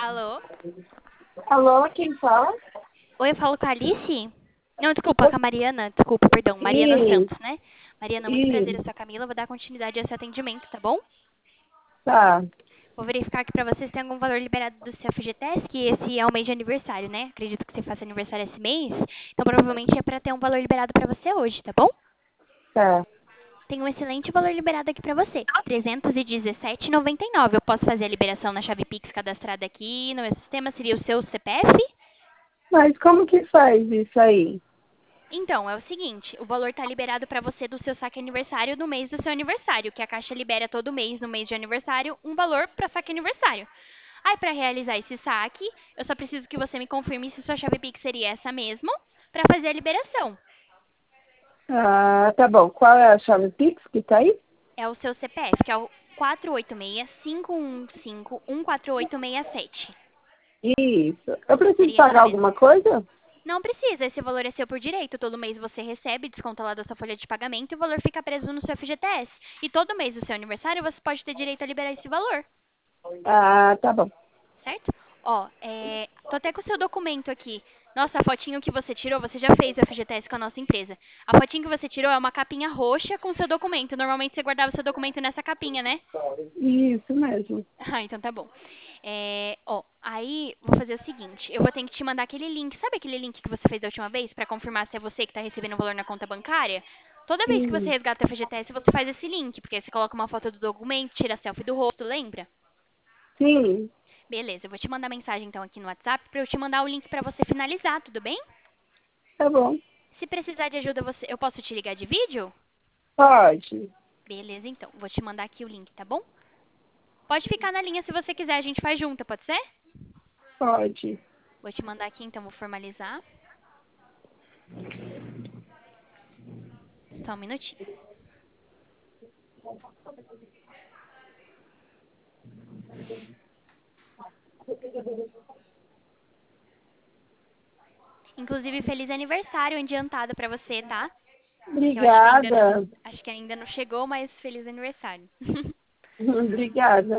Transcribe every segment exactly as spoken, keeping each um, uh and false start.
Alô? Alô, quem fala? Oi, eu falo com a Alice? Não, desculpa, com a Mariana. Desculpa, perdão. Mariana Ih, Santos, né? Mariana, muito prazer, ih, eu sou a Camila. Vou dar continuidade a esse atendimento, tá bom? tá, Vou verificar aqui pra vocês se tem algum valor liberado do seu F G T S, que esse é o mês de aniversário, né? Acredito que você faça aniversário esse mês. Então, provavelmente é pra ter um valor liberado pra você hoje, tá bom? tá. Tem um excelente valor liberado aqui pra você. trezentos e dezessete reais e noventa e nove. Eu posso fazer a liberação na chave Pix cadastrada aqui no meu sistema. Seria o seu C P F? Mas como que faz isso aí? Então, é o seguinte, o valor está liberado para você do seu saque aniversário no mês do seu aniversário, que a Caixa libera todo mês, no mês de aniversário, um valor para saque aniversário. Aí, para realizar esse saque, eu só preciso que você me confirme se sua chave Pix seria essa mesmo, para fazer a liberação. Ah, tá bom. Qual é a chave Pix que tá aí? É o seu C P F, que é o quatro oito seis, cinco um cinco, um quatro oito seis sete. Isso. Eu preciso Seria essa pagar mesmo. alguma coisa? Não precisa, esse valor é seu por direito. Todo mês você recebe, desconta lá da sua folha de pagamento e o valor fica preso no seu F G T S. E todo mês do seu aniversário você pode ter direito a liberar esse valor, Ah, tá bom. certo? Ó, é, tô até com o seu documento aqui. Nossa, a fotinho que você tirou, você já fez o F G T S com a nossa empresa. A fotinho que você tirou é uma capinha roxa com o seu documento. Normalmente você guardava o seu documento nessa capinha, né? Isso mesmo. Ah, então tá bom. É, ó, aí vou fazer o seguinte, eu vou ter que te mandar aquele link, sabe aquele link que você fez da última vez para confirmar se é você que está recebendo o valor na conta bancária? Toda vez que você Sim, resgata o F G T S, você faz esse link, porque aí você coloca uma foto do documento, tira a selfie do rosto, lembra? sim, Beleza, eu vou te mandar mensagem então aqui no WhatsApp para eu te mandar o link para você finalizar, tudo bem? tá bom. Se precisar de ajuda, você, eu posso te ligar de vídeo? Pode, Beleza, então, vou te mandar aqui o link, tá bom? Pode ficar na linha se você quiser, a gente faz junto, pode ser? pode. Vou te mandar aqui, então, vou formalizar. Só um minutinho. Inclusive, feliz aniversário adiantado pra você, tá? Que eu acho que ainda não, Obrigada. acho que ainda não chegou, mas feliz aniversário. Obrigada.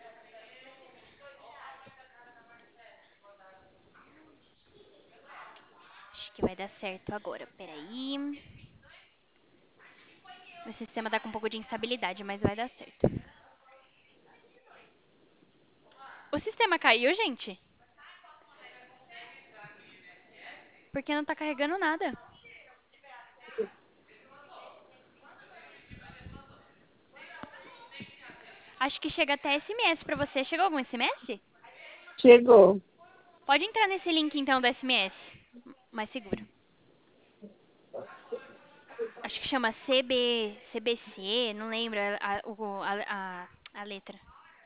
Acho que vai dar certo agora. Peraí. Meu sistema tá com um pouco de instabilidade, mas vai dar certo. O sistema caiu, gente? Porque não tá carregando nada. Acho que chega até S M S pra você. Chegou algum S M S? Chegou. Pode entrar nesse link então do S M S. Mais seguro. Acho que chama C B, C B C, não lembro a, a, o- a, a, a letra.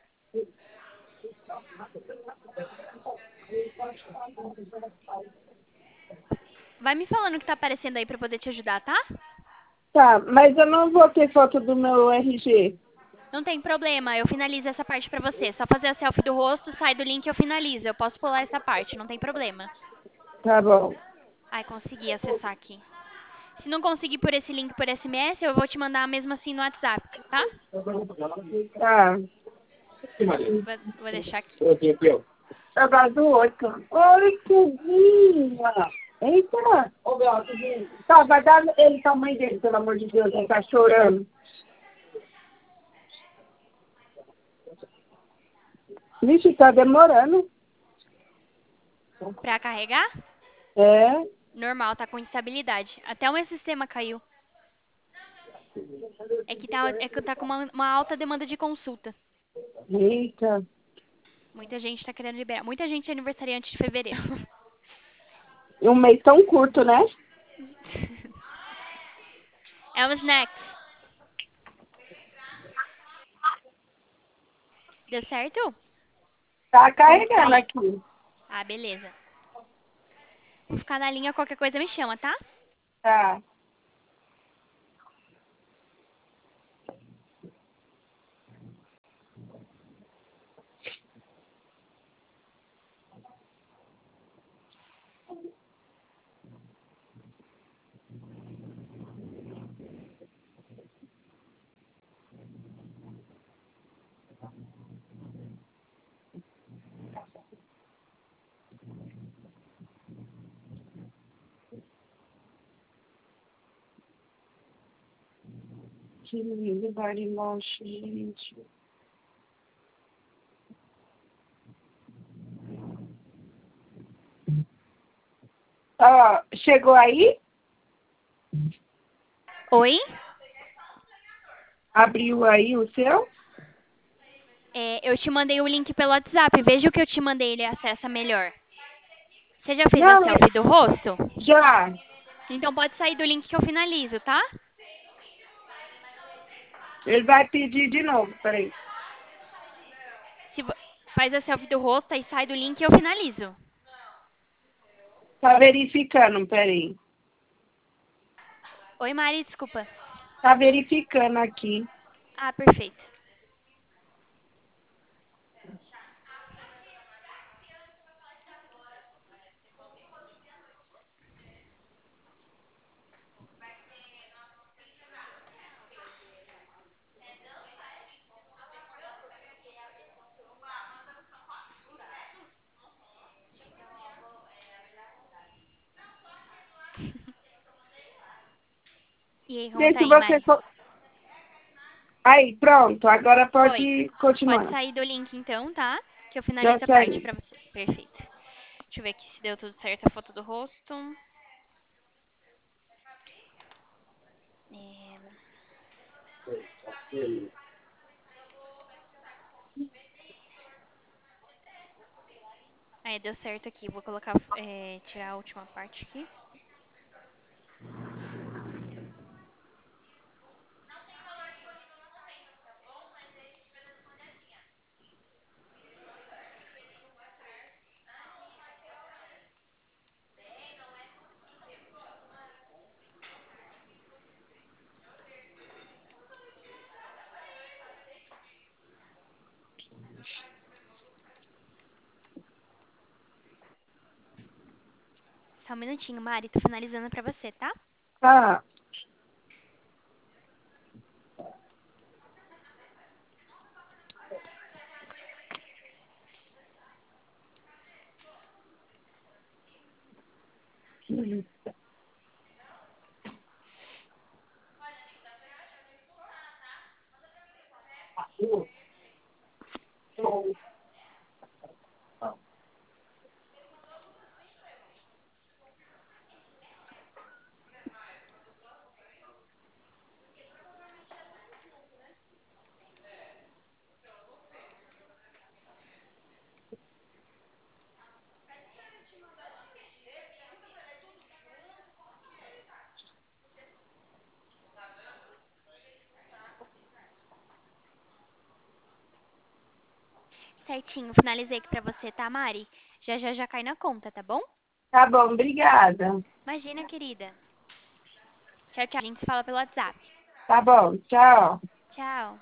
Vai me falando o que tá aparecendo aí pra eu poder te ajudar, tá? Tá, mas eu não vou ter foto do meu R G. Não tem problema, eu finalizo essa parte pra você. Só fazer a selfie do rosto, sai do link e eu finalizo. Eu posso pular essa parte, não tem problema. Tá bom. Ai, consegui acessar aqui. Se não conseguir por esse link por S M S, eu vou te mandar mesmo assim no WhatsApp, tá? Tá. Vou, vou deixar aqui. Eu gosto do oito. Oi, Tuzinha. Eita. Ô, Beata, tá, vai dar ele pra mãe dele, pelo amor de Deus, ele tá chorando. Vixe, tá demorando. Pra carregar? É. Normal, tá com instabilidade. Até o meu sistema caiu. É que tá, é que tá com uma, uma alta demanda de consulta. Eita. Muita gente tá querendo liberar. Muita gente é aniversariante de fevereiro. E um mês tão curto, né? É um snack. Deu certo? Tá Como carregando sair? aqui. Ah, beleza. Vou ficar na linha, qualquer coisa me chama, tá? Tá. que lugar embaixo, gente. Ó, chegou aí? Oi? Abriu aí o seu? É, eu te mandei o link pelo WhatsApp. Veja o que eu te mandei, ele acessa melhor. Você já fez a Não, selfie do rosto? já. Então pode sair do link que eu finalizo, tá? Ele vai pedir de novo, peraí. Se vo- Faz a selfie do rosto e sai do link e eu finalizo. Tá verificando, peraí. Oi, Mari, desculpa. Tá verificando aqui. Ah, perfeito. E aí, como Vê tá se aí, você... Mari? co- Aí, pronto. Agora Foi. pode Pode continuar. sair do link então, tá? Que eu Já finalizo a parte saiu. pra você. Perfeito. Deixa eu ver aqui se deu tudo certo a foto do rosto. É, Aí, deu certo aqui. Vou colocar, é, tirar a última parte aqui. Só um minutinho, Mari. Tô finalizando pra você, tá? Tá. Certinho. Finalizei aqui pra você, tá, Mari? Já já já cai na conta, tá bom? Tá bom, obrigada. Imagina, querida. Tchau, tchau. A gente se fala pelo WhatsApp. Tá bom, tchau. Tchau.